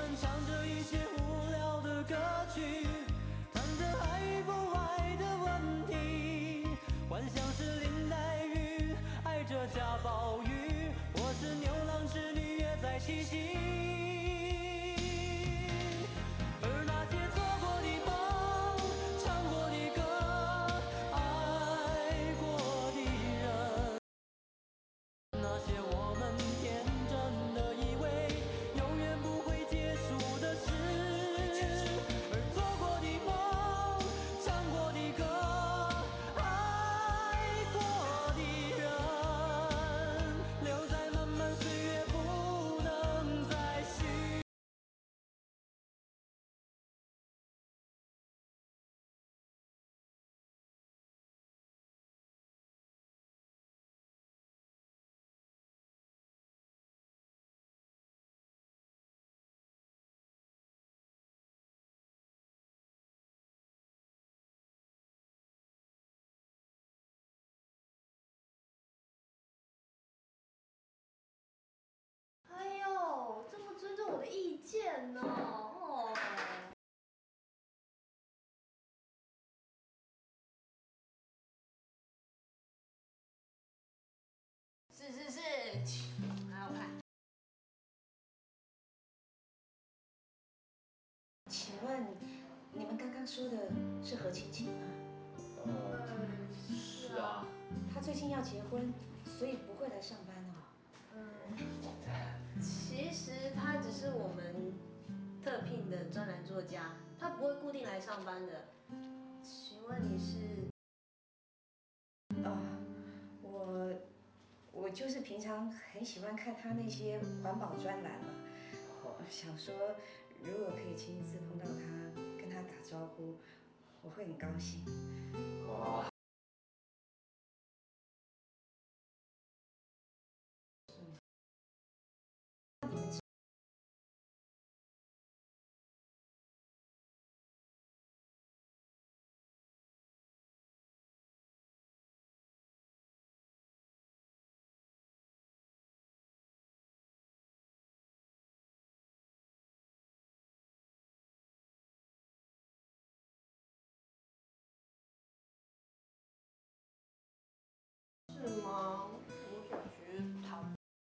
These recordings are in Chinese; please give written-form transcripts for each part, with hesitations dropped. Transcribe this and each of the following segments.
们唱着一些无聊的歌曲，谈着爱不爱的问题。幻想是林黛玉爱着贾宝玉，我是牛郎织女约在七夕。而那些做过的梦，唱过的歌，爱过的人，那些我们天真的以为永远不会结束的事，而做过的梦，唱过的歌，爱过的人，留在漫漫岁月，不能再续。 哎呦，这么尊重我的意见呢？哦，是，还要看。 请问你们刚刚说的是何青青吗？ 是啊。 她最近要结婚，所以不会来上班哦。 其实他只是我们特聘的专栏作家，他不会固定来上班的。请问你是？ 我就是平常很喜欢看她那些环保专栏嘛，想说如果可以亲自碰到她，跟她打招呼，我会很高兴。 哇！ 是吗？我总觉得他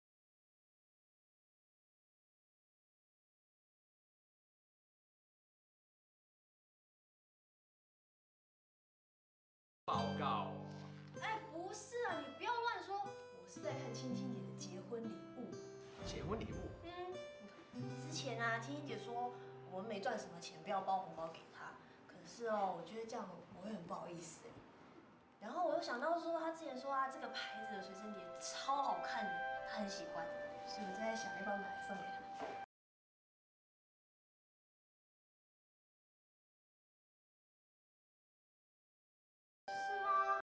报告。 哎，不是啊，你不要乱说。我是在看青青姐的结婚礼物。 结婚礼物？ 之前啊，青青姐说我们没赚什么钱，不要包红包给她。可是哦，我觉得这样我会很不好意思。然后我又想到说，她之前说啊，这个牌子的随身碟超好看的，她很喜欢，所以我在想要不要买来送给她。是吗？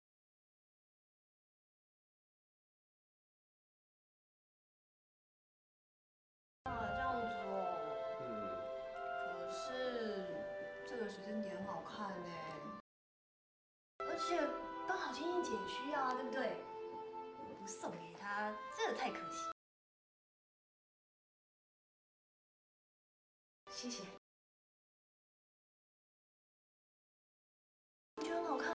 啊，这样子哦。可是这个随身碟很好看哎，而且刚好青青姐也需要啊，对不对？不送给她，这太可惜。 谢谢。 我觉得很好看。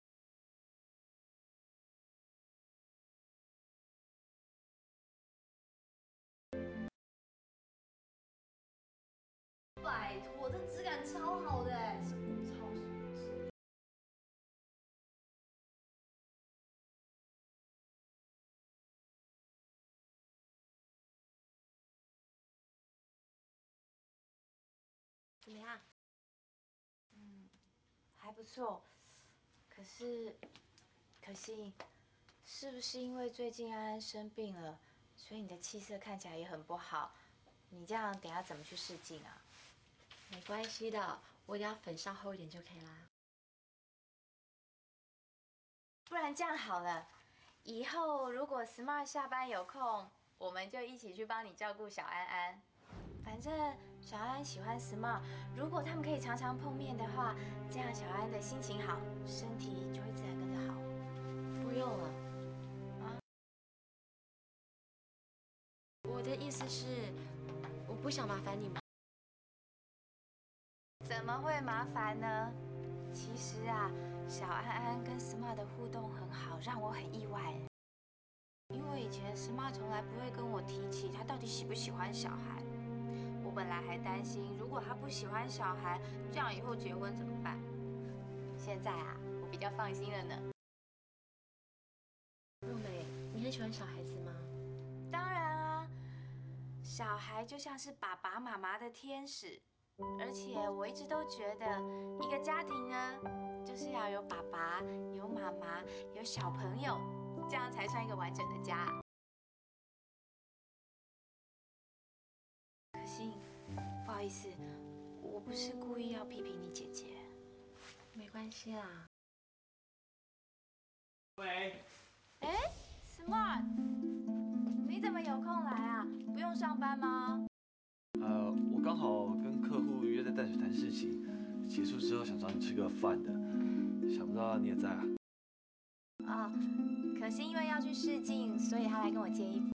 拜托，这质感超好的哎，是物超所值。怎么样？ 还不错，可是可惜，是不是因为最近安安生病了，所以你的气色看起来也很不好？你这样等下怎么去试镜啊？ 没关系的，我只要粉上厚一点就可以啦。 不然这样好了，以后如果 Smart 下班有空，我们就一起去帮你照顾小安安。反正小安安喜欢 Smart，如果他们可以常常碰面的话，这样小安的心情好，身体就会自然跟着好。 不用了。啊？我的意思是，我不想麻烦你们。 怎么会麻烦呢？其实啊，小安安跟 Smart 的互动很好，让我很意外。因为以前 Smart 从来不会跟我提起他到底喜不喜欢小孩。我本来还担心，如果他不喜欢小孩，这样以后结婚怎么办？现在啊，我比较放心了呢。 若美，你很喜欢小孩子吗？ 当然啊，小孩就像是爸爸妈妈的天使，而且我一直都觉得，一个家庭呢，就是要有爸爸、有妈妈、有小朋友，这样才算一个完整的家。可惜，不好意思，我不是故意要批评你姐姐。 没关系啦。 喂， 哎，Smart，你怎么有空来啊？不用上班吗？ 我刚好跟客户约在淡水谈事情，结束之后想找你吃个饭的，想不到你也在啊。 啊，可惜因为要去试镜，所以他来跟我借衣服。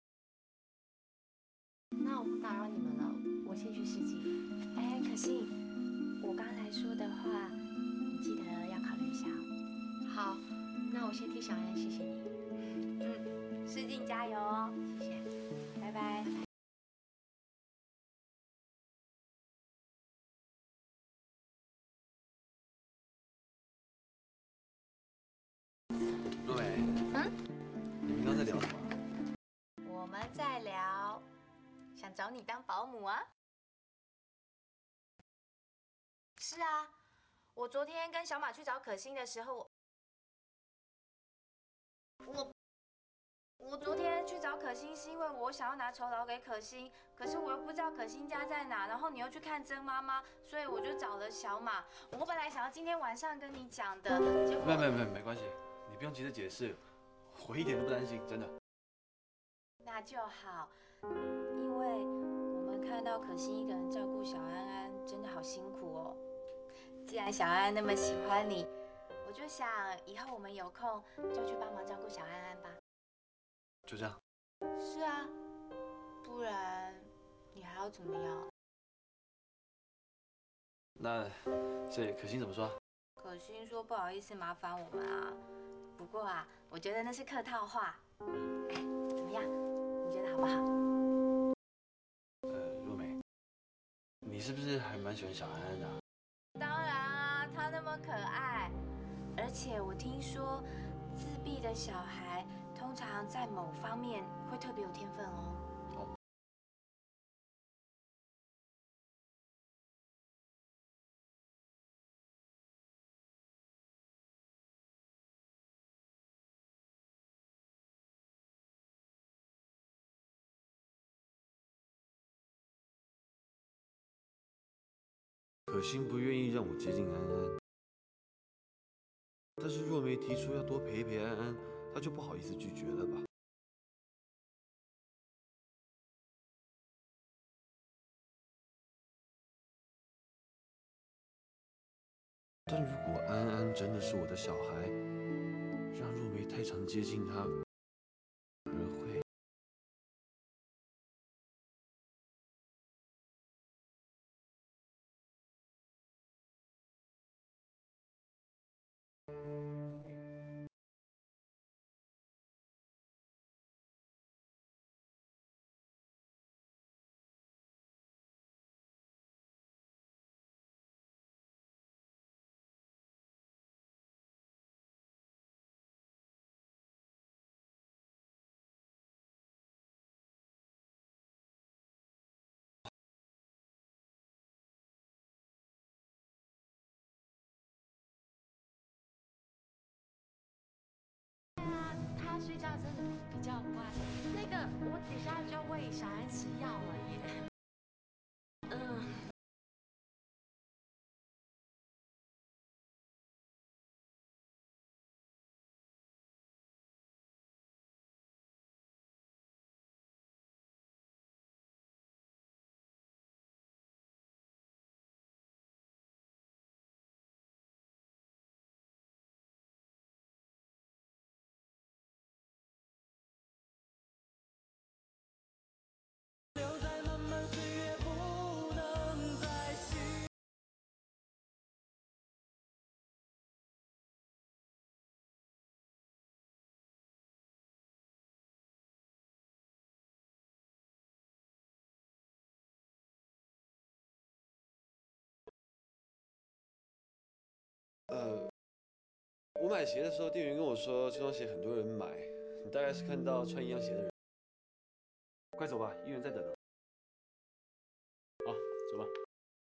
那我不打扰你们了，我先去试镜。 哎，可惜我刚才说的话，你记得要考虑一下哦。 好，那我先替小安谢谢你。 试镜加油哦！ 谢谢。 拜拜。 若美，你们刚才聊什么？ 我们在聊，想找你当保姆啊？是啊，我昨天跟小马去找可心的时候，我昨天去找可心是因为我想要拿酬劳给可心，可是我又不知道可心家在哪，然后你又去看曾妈妈，所以我就找了小马。我本来想要今天晚上跟你讲的，结果没关系，你不用急着解释，我一点都不担心，真的。 那就好，因为我们看到可心一个人照顾小安安，真的好辛苦哦。既然小安安那么喜欢你，我就想以后我们有空就去帮忙照顾小安安吧。 就这样。 是啊，不然你还要怎么样？ 那这可心怎么说？ 可心说不好意思麻烦我们啊，不过啊，我觉得那是客套话。哎，怎么样？你觉得好不好？ 若美，你是不是还蛮喜欢小安安的啊？ 当然啊，她那么可爱，而且我听说自闭的小孩通常在某方面会特别有天分哦。 可心不愿意让我接近安安，但是若梅提出要多陪陪安安，她就不好意思拒绝了吧？但如果安安真的是我的小孩，让若梅太常接近她，反而会…… 他睡觉真的比较乖。那个，我等下就喂小安吃药了耶。 留在漫漫我买鞋的时候，店员跟我说这双鞋很多人买，你大概是看到穿一样鞋的人。快走吧，医院在等呢。好，走吧。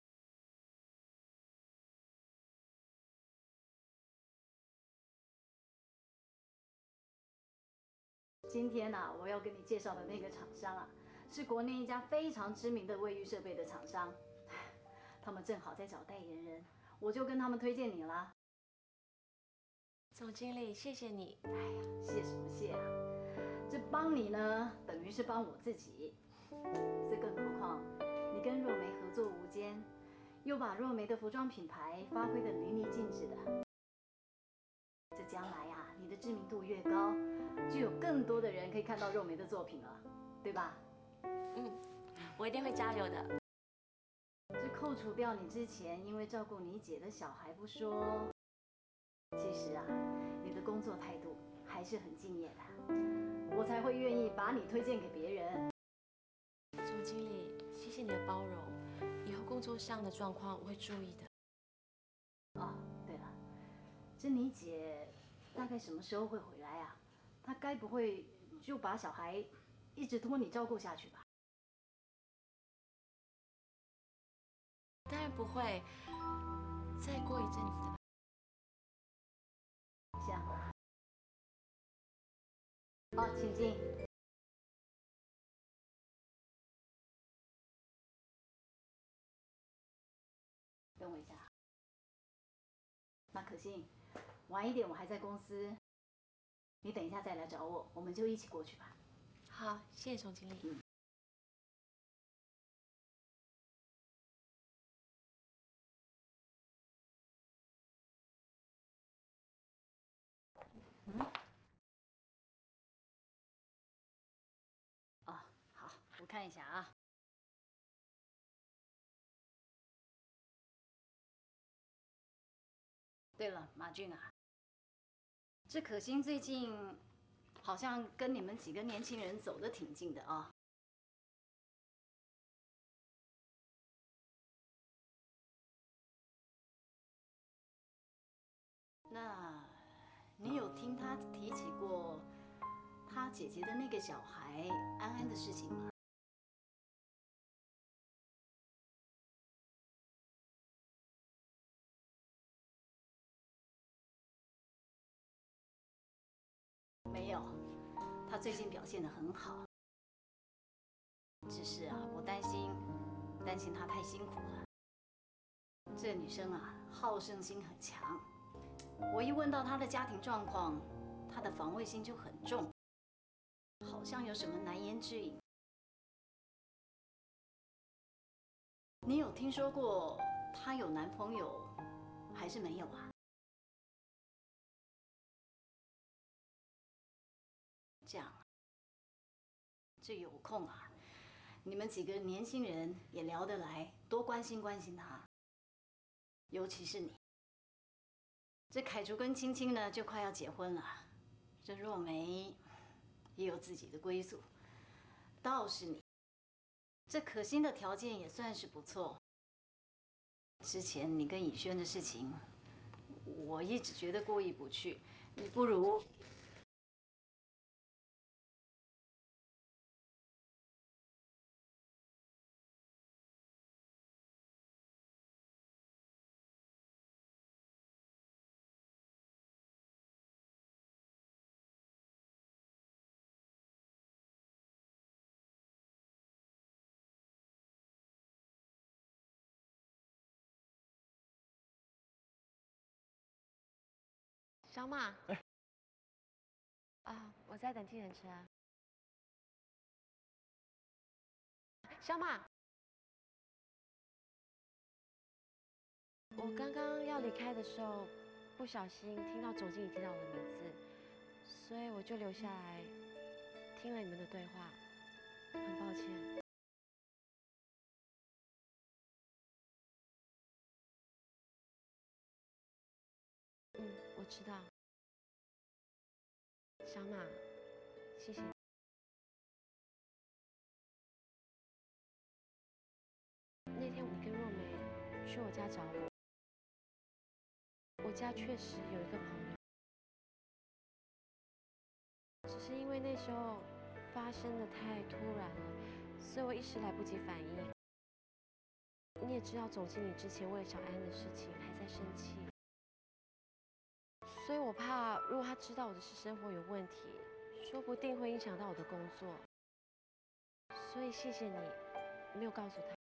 今天呢，我要跟你介绍的那个厂商啊，是国内一家非常知名的卫浴设备的厂商，他们正好在找代言人，我就跟他们推荐你了。 总经理，谢谢你。 哎呀，谢什么谢啊？这帮你呢，等于是帮我自己。这更何况，你跟若梅合作无间，又把若梅的服装品牌发挥得淋漓尽致的。这将来呀，你的知名度越高，就有更多的人可以看到若梅的作品了，对吧？ 我一定会加油的。 这扣除掉你之前因为照顾你姐的小孩不说，其实啊，你的工作态度还是很敬业的，我才会愿意把你推荐给别人。 总经理，谢谢你的包容，以后工作上的状况我会注意的。 哦，对了，这你姐大概什么时候会回来啊？她该不会就把小孩一直托你照顾下去吧？ 当然不会，再过一阵子吧。 这样啊。哦，请进。等我一下。那可心，晚一点我还在公司，你等一下再来找我，我们就一起过去吧。 好，谢谢总经理。 哦，好，我看一下啊。对了，马俊啊，这可心最近好像跟你们几个年轻人走得挺近的啊。那你有听他提起过他姐姐的那个小孩安安的事情吗？没有，他最近表现得很好。只是啊，我担心她太辛苦了。这女生啊，好胜心很强。我一问到她的家庭状况，她的防卫心就很重，好像有什么难言之隐。你有听说过她有男朋友，还是没有啊？这样啊，这有空啊，你们几个年轻人也聊得来，多关心关心她。尤其是你，这凯竹跟青青呢，就快要结婚了。这若梅也有自己的归宿，倒是你，这可心的条件也算是不错。之前你跟以轩的事情，我一直觉得过意不去，你不如…… 小马，啊，我在等计程车啊。小马，我刚刚要离开的时候，不小心听到总经理提到我的名字，所以我就留下来听了你们的对话，很抱歉。我知道。小马，谢谢你。那天你跟若梅去我家找我，我家确实有一个朋友， 只是因为那时候发生的太突然了，所以我一时来不及反应。你也知道，总经理之前为了小安的事情还在生气，所以我怕如果他知道我的私生活有问题，说不定会影响到我的工作。所以谢谢你没有告诉他。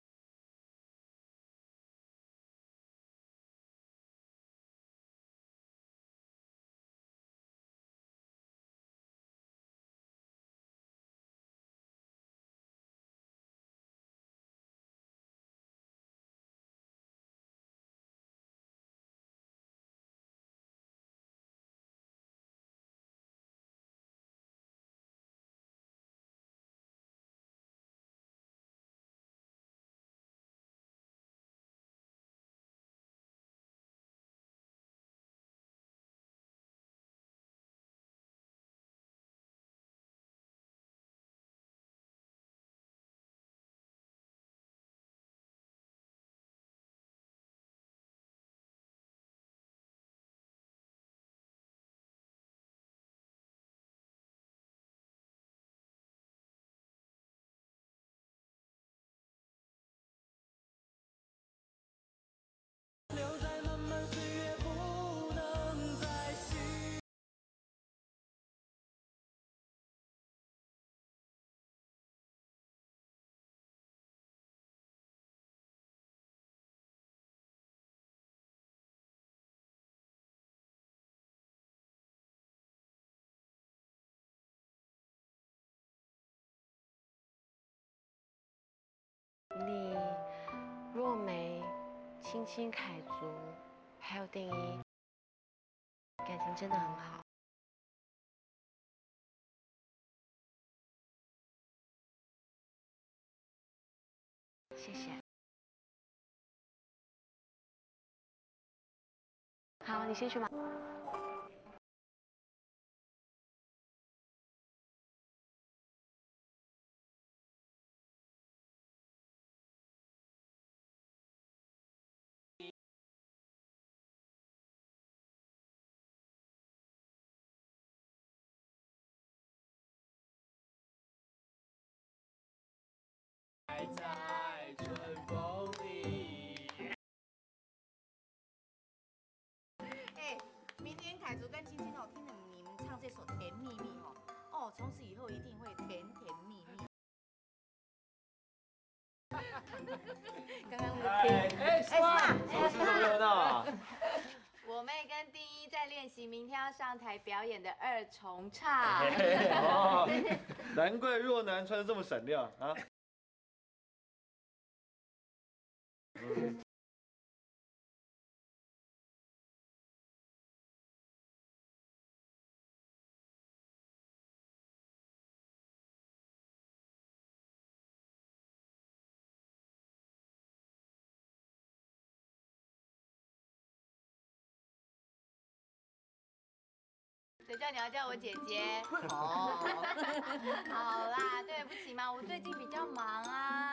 留在漫漫岁月，不能再续。 你、若梅、青青、凯族，还有定一，感情真的很好。谢谢。好，你先去忙。 还在春风里。 哎，明天凯族跟青青哦，听着你们唱这首《甜蜜蜜》哦，从此以后一定会甜甜蜜蜜。刚刚那个什么事这么热闹啊？ 我妹跟第一在练习明天要上台表演的二重唱。 哦，难怪若男穿的这么闪亮啊！ 谁叫你要叫我姐姐？哦，好啦，对不起嘛，我最近比较忙啊。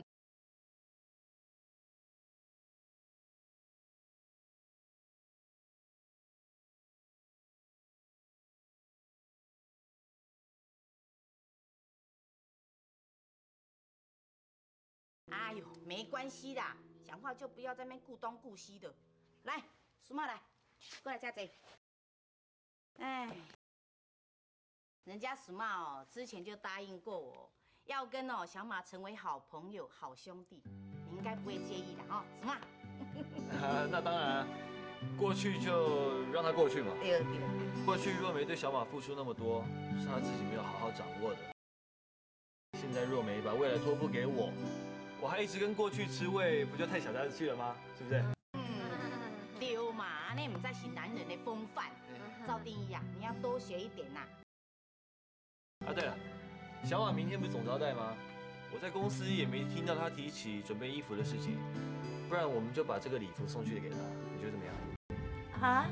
哎呦，没关系啦，讲话就不要在那边顾东顾西的。来，苏茂来，过来，佳姐。哎，人家苏茂之前就答应过我，要跟小马成为好朋友、好兄弟，你应该不会介意的哈，苏茂。 那当然啊，过去就让它过去嘛。 对对。 过去若梅对小马付出那么多，是她自己没有好好掌握的。现在若梅把未来托付给我还一直跟过去吃味，不就太小家子气了吗？是不是？ 对嘛，那不再是男人的风范。赵定一啊，你要多学一点呐。 啊，对了，小马明天不是总招待吗？我在公司也没听到他提起准备衣服的事情，不然我们就把这个礼服送去给他，你觉得怎么样？ 啊？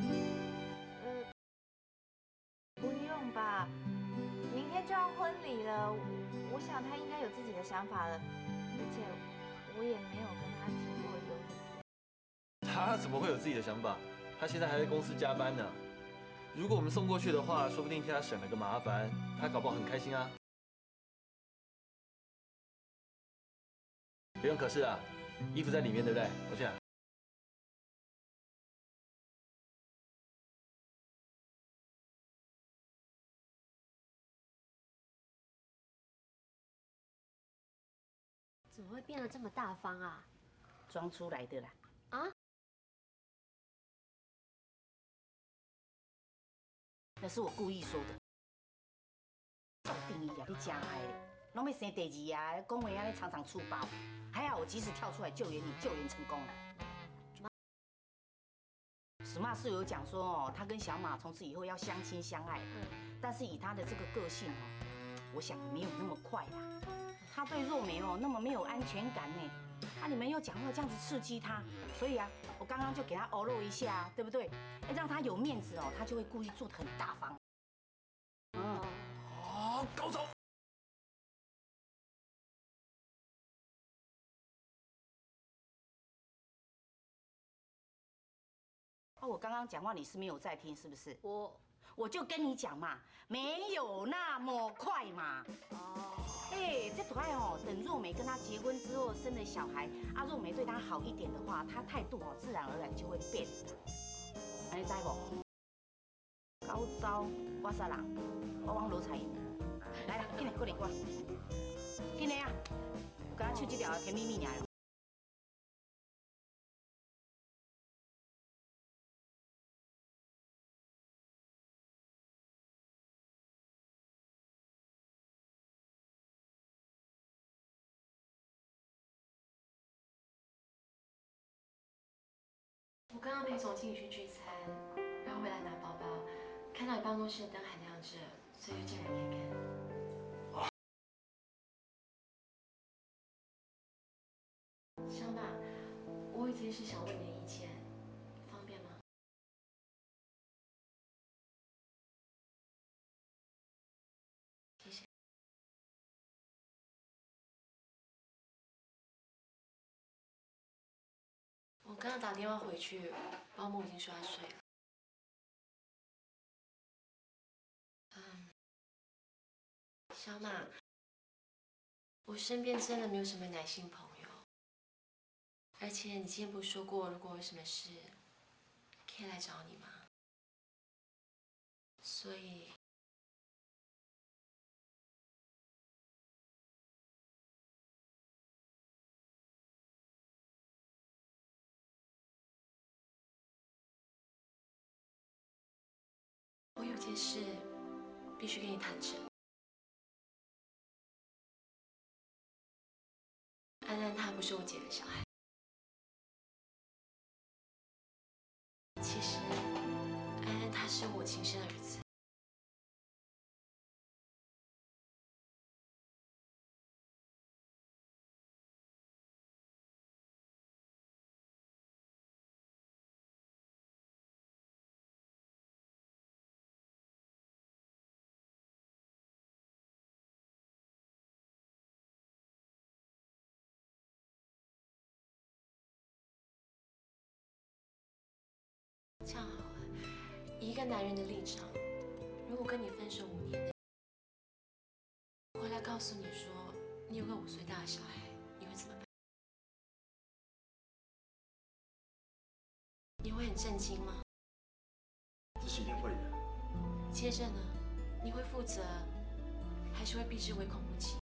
不用吧，明天就要婚礼了，我想他应该有自己的想法了，而且我也没有跟他提过有礼服。 他怎么会有自己的想法？他现在还在公司加班呢。 如果我们送过去的话，说不定替他省了个麻烦，他搞不好很开心啊。不用可是啊，衣服在里面，对不对？我去拿。 怎么会变得这么大方啊？ 装出来的啦。 啊？ 那是我故意说的。做定义啊，你真爱的，拢要生第二啊，讲话安尼常常出包。还好我及时跳出来救援你，救援成功了。史马是有讲说哦，他跟小马从此以后要相亲相爱，但是以他的这个个性哦，我想没有那么快啦。他对若梅哦那么没有安全感呢，啊你们又讲话这样子刺激他，所以啊，我刚刚就给他欧露一下，对不对？让他有面子哦，他就会故意做得很大方。 好，高招！ 啊，我刚刚讲话你是没有在听，是不是？我就跟你讲嘛，没有那么快嘛。哦。哎，这都爱哦，等若梅跟他结婚之后生了小孩，啊，若梅对他好一点的话，他态度哦自然而然就会变的。安尼知不？高招，我杀人，我往罗彩英。来啦，紧来过来我，紧来啊！我刚刚手机表甜蜜蜜尔。 我刚刚陪总经理去聚餐，然后回来拿包包，看到你办公室的灯还亮着，所以就进来看看。小马，我有件事想问你的意见，方便吗？谢谢。我刚刚打电话回去，保姆已经说要睡了。小马，我身边真的没有什么男性朋友，而且你之前不是说过，如果有什么事，可以来找你吗？所以，我有件事必须跟你坦诚。安安他不是我姐的小孩，其实安安他是我亲生儿子。这样好了，以一个男人的立场，如果跟你分手5年，回来告诉你说你有个5岁大的小孩，你会怎么办？你会很震惊吗？ 这是一定会的。 接着呢，你会负责，还是会避之唯恐不及？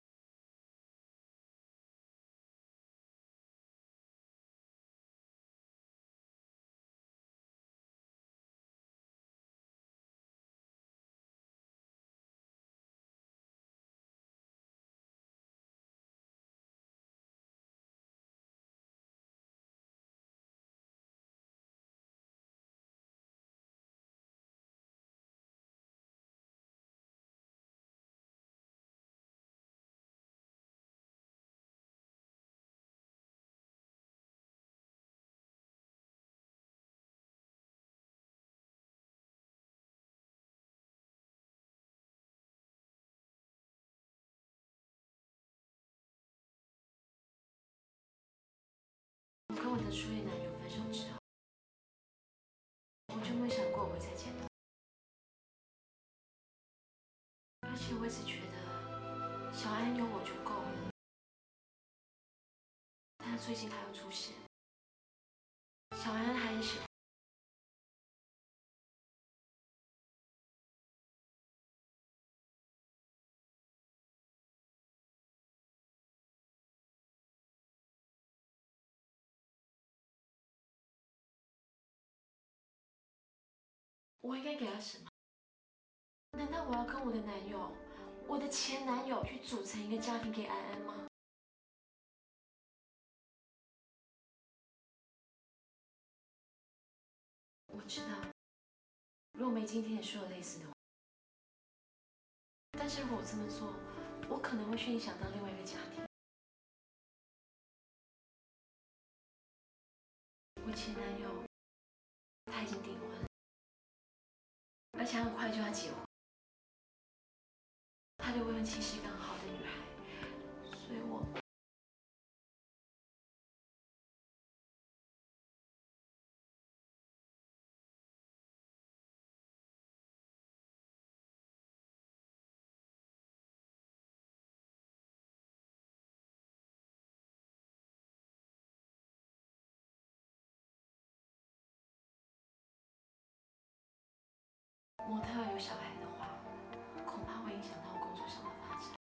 我跟我的初恋男友分手之后，我就没有想过我会再见到。 且我一直觉得小安有我就够了，但是最近他又出现，小安还很喜欢。我应该给他什么？难道我要跟我的男友，我的前男友去组成一个家庭给安安吗？我知道，若梅今天也说了类似的话，但是如果我这么做，我可能会去影响到另外一个家庭。我前男友他已经订婚了，而且很快就要结婚。他的未婚妻是一个很好的女孩，所以我模特有小孩的话，恐怕会影响到我工作上的发展。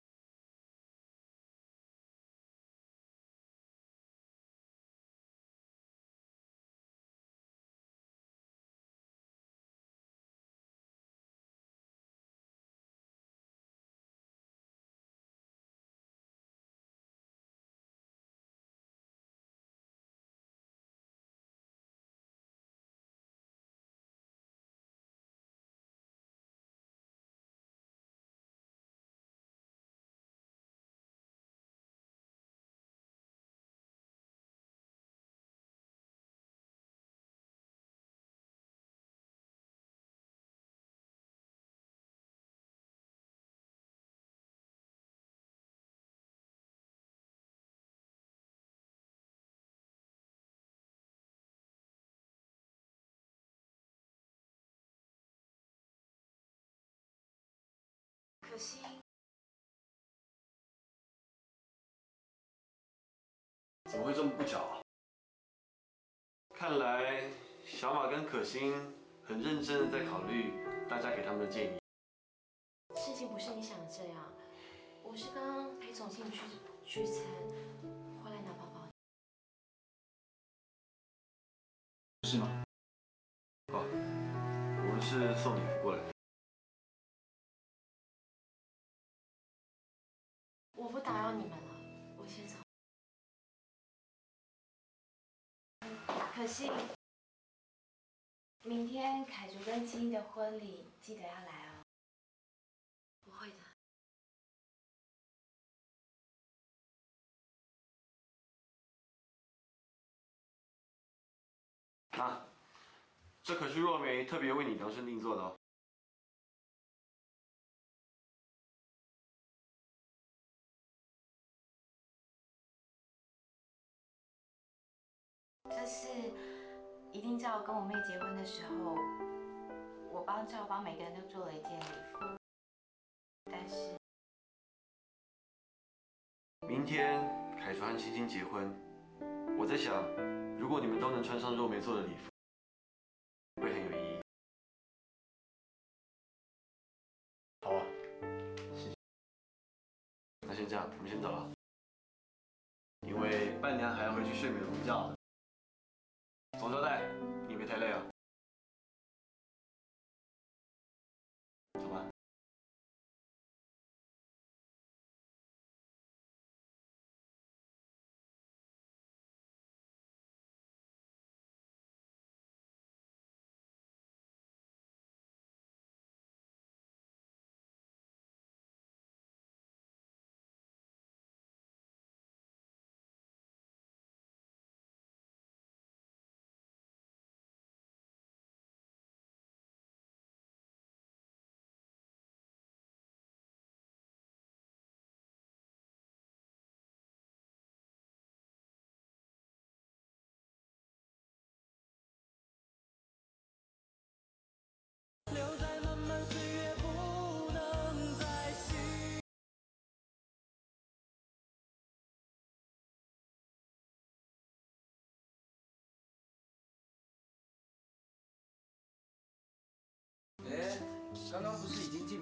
可惜怎么会这么不巧啊？看来小马跟可心很认真的在考虑大家给他们的建议。 事情不是你想的这样，我是刚刚陪总经理去聚餐，回来拿包包。 是吗？哦，我们是送礼服过来的。 我不打扰你们了，我先走。 可惜，明天凯竹跟青衣的婚礼记得要来哦。 不会的。 啊，这可是若梅特别为你量身定做的哦。 这是一定在我跟我妹结婚的时候，我帮每个人都做了一件礼服。但是明天凯川和青青结婚，我在想，如果你们都能穿上若梅做的礼服，会很有意义。好啊，谢谢。那先这样，我们先走了，因为伴娘还要回去睡美容觉。总交代，你别太累啊。走吧。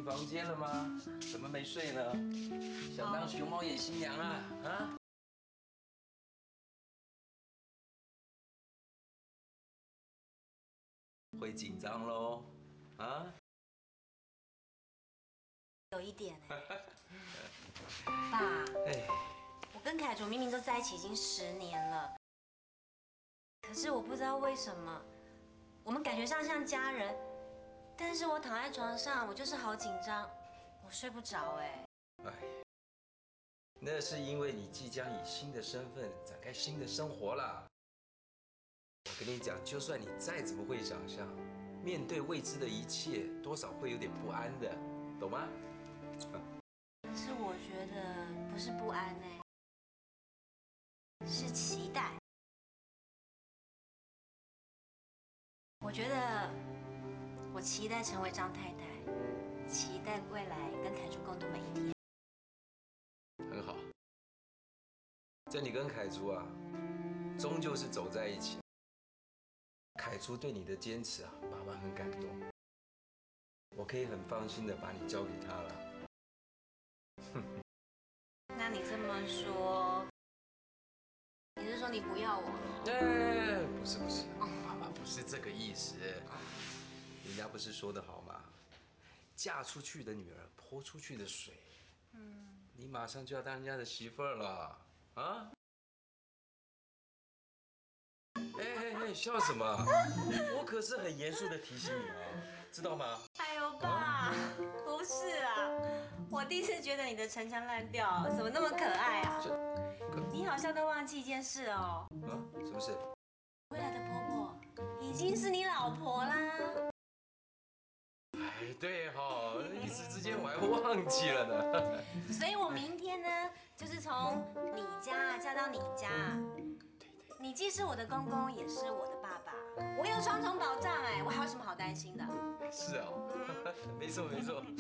房间了吗？怎么没睡呢？想当熊猫演新娘啊？啊？会紧张喽？啊？ 有一点哎。爸，我跟凯卓明明都在一起已经10年了，可是我不知道为什么，我们感觉上像家人，但是我躺在床上，我就是好紧张，我睡不着哎。 那是因为你即将以新的身份展开新的生活啦。我跟你讲，就算你再怎么会想象，面对未知的一切，多少会有点不安的，懂吗？ 可是我觉得不是不安哎，是期待。我觉得我期待成为张太太，期待未来跟凯珠共度每一天。 很好，这你跟凯珠啊，终究是走在一起。凯珠对你的坚持啊，爸爸很感动。我可以很放心的把你交给他了。 那你这么说，你是说你不要我了？ 不是，爸爸不是这个意思。人家不是说得好吗？嫁出去的女儿泼出去的水。你马上就要当人家的媳妇儿了啊！笑什么？我可是很严肃的提醒你啊，知道吗？ 哎呦，爸，不是啊，我第一次觉得你的陈腔滥调怎么那么可爱啊？你好像都忘记一件事哦。 什么事？ 未来的婆婆已经是你老婆啦。 对哈，一时之间我还忘记了呢。 所以我明天呢，就是从你家嫁到你家。你既是我的公公，也是我的爸爸，我有双重保障哎，我还有什么好担心的？ 是啊，没错。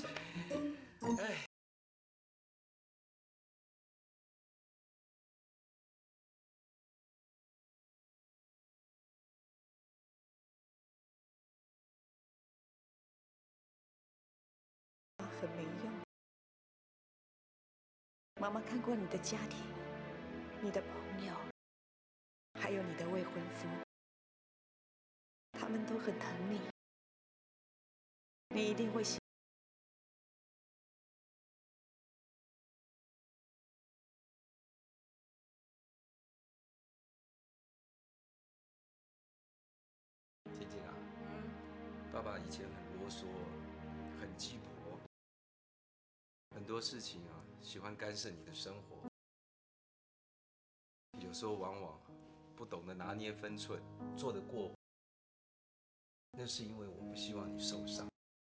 很没用。妈妈看过你的家庭，你的朋友，还有你的未婚夫，他们都很疼你，你一定会幸。 婷婷啊，爸爸以前很啰嗦，很鸡婆，很多事情啊喜欢干涉你的生活，有时候往往不懂得拿捏分寸，做得过。那是因为我不希望你受伤。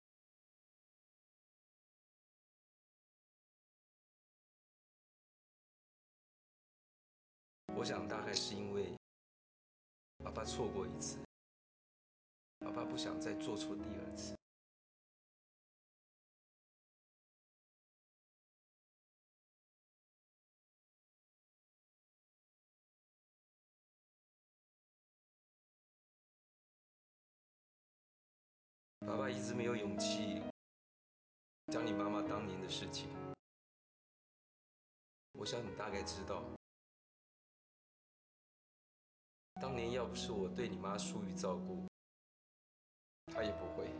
我想大概是因为爸爸错过一次，爸爸不想再做错第2次。爸爸一直没有勇气讲你妈妈当年的事情。我想你大概知道，当年要不是我对你妈疏于照顾，她也不会。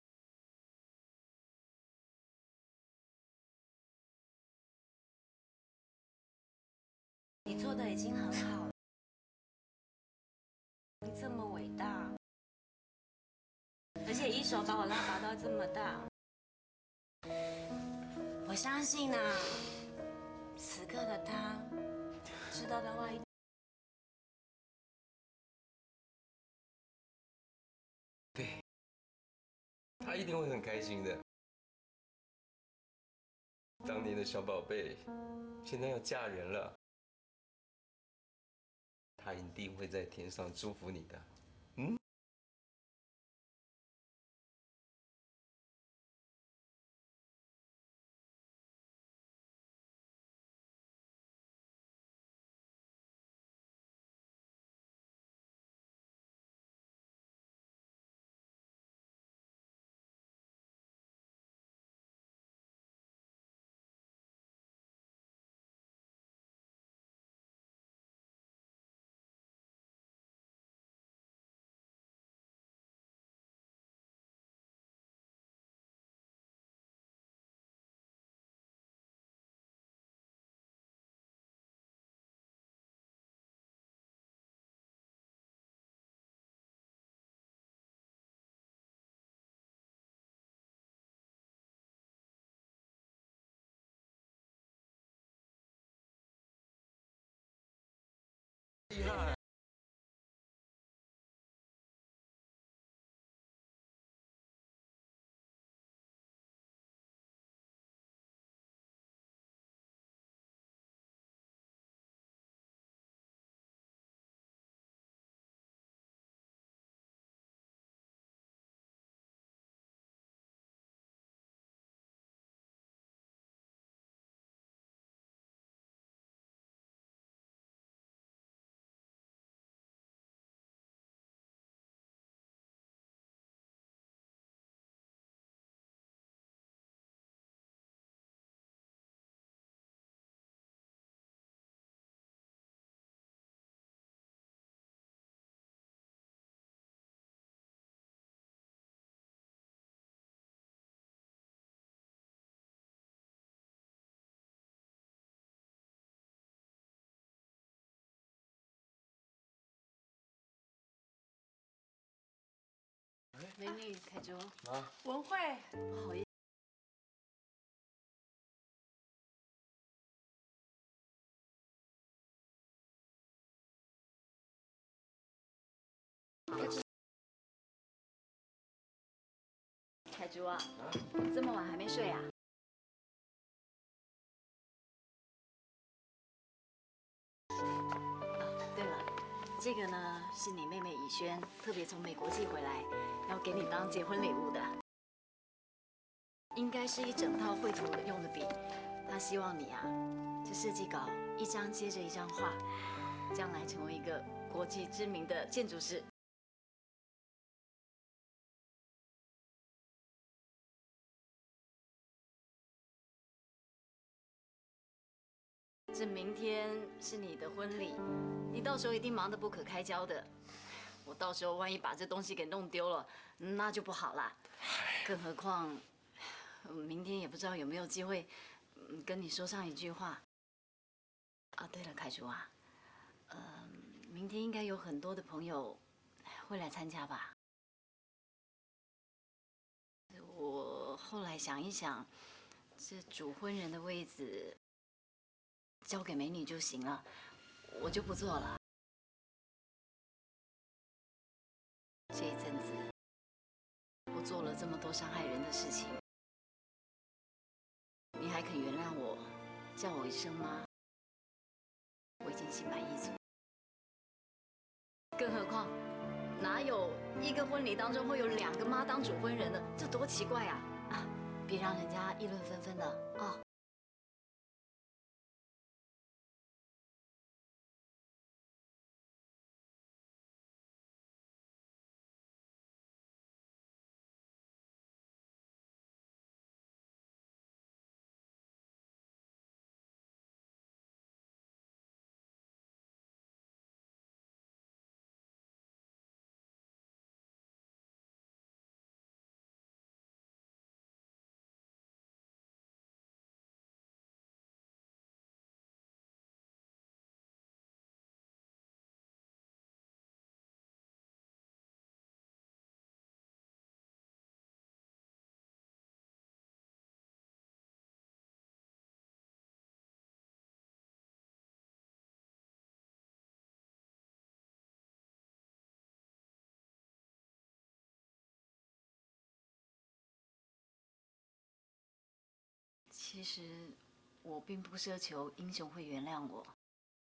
你做的已经很好了，你这么伟大，而且一手把我拉拔到这么大，我相信啊，此刻的他知道的话， 对，她一定会很开心的。当年的小宝贝，现在要嫁人了，她一定会在天上祝福你的。 厉害。 美女，凯珠， 文慧， 不好意思。凯珠啊，这么晚还没睡啊？对了，这个呢是你妹妹以轩特别从美国寄回来，要给你当结婚礼物的，应该是一整套绘图用的笔。她希望你啊，这设计稿一张接着一张画，将来成为一个国际知名的建筑师。这明天是你的婚礼，你到时候一定忙得不可开交的。我到时候万一把这东西给弄丢了，那就不好啦。更何况，明天也不知道有没有机会，跟你说上一句话。啊，对了，凯珠啊，明天应该有很多的朋友会来参加吧？我后来想一想，这主婚人的位子交给美女就行了，我就不做了。这一阵子，我做了这么多伤害人的事情，你还肯原谅我，叫我一声妈？我已经心满意足。更何况，哪有一个婚礼当中会有2个妈当主婚人的？这多奇怪啊！啊，别让人家议论纷纷的啊。其实，我并不奢求英雄会原谅我。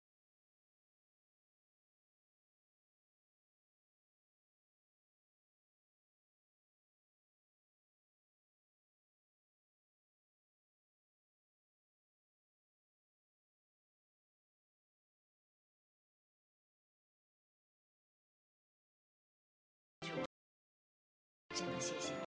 真的谢谢你。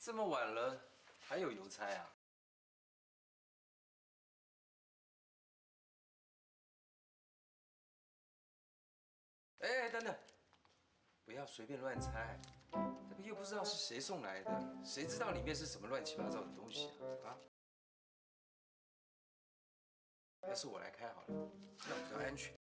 这么晚了还有邮差啊？哎，等等，不要随便乱拆，这个又不知道是谁送来的，谁知道里面是什么乱七八糟的东西啊？啊？要是我来开好了，那比较安全。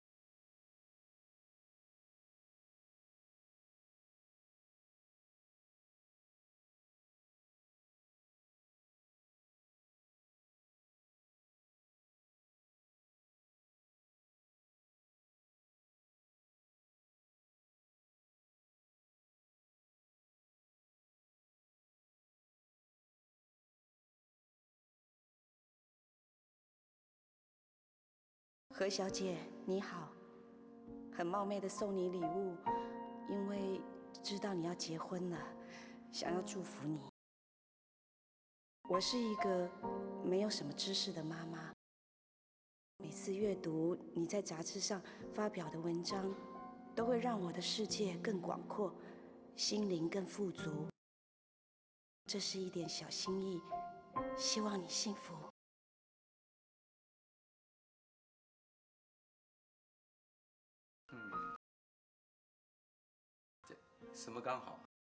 何小姐，你好，很冒昧的送你礼物，因为知道你要结婚了，想要祝福你。我是一个没有什么知识的妈妈，每次阅读你在杂志上发表的文章，都会让我的世界更广阔，心灵更富足。这是一点小心意，希望你幸福。 什么刚好？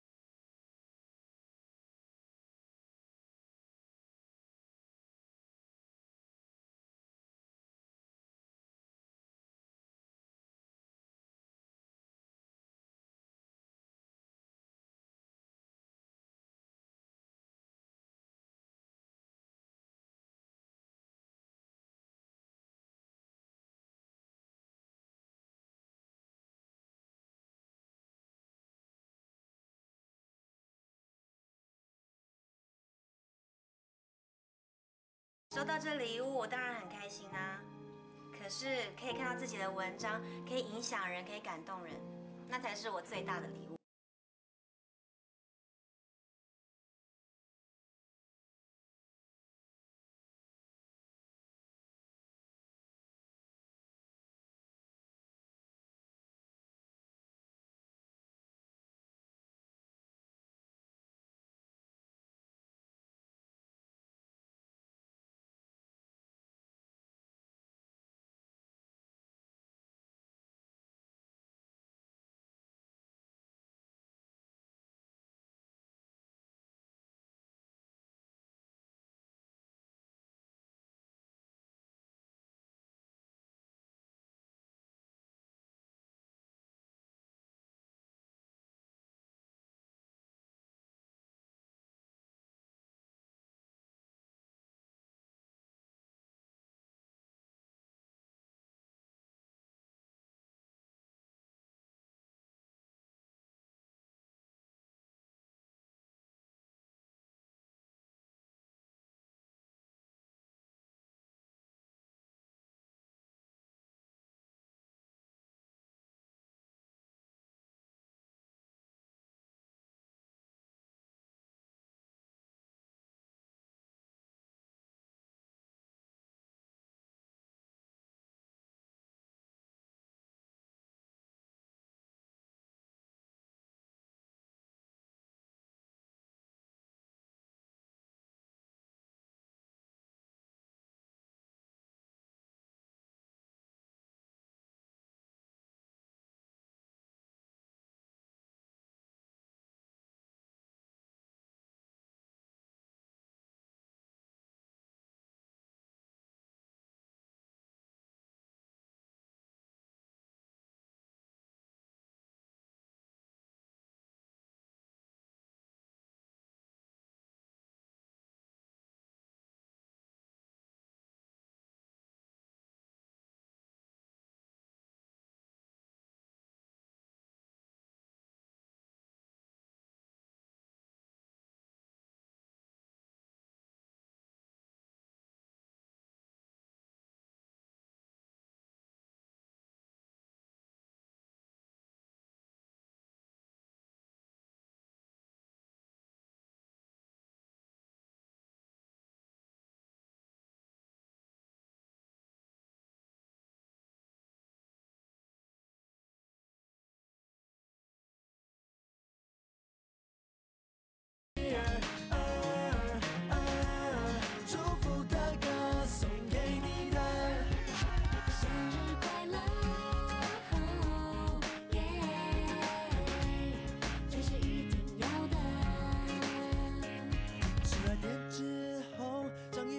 收到这礼物，我当然很开心啊。可是可以看到自己的文章，可以影响人，可以感动人，那才是我最大的礼物。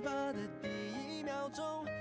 巴的第一秒钟，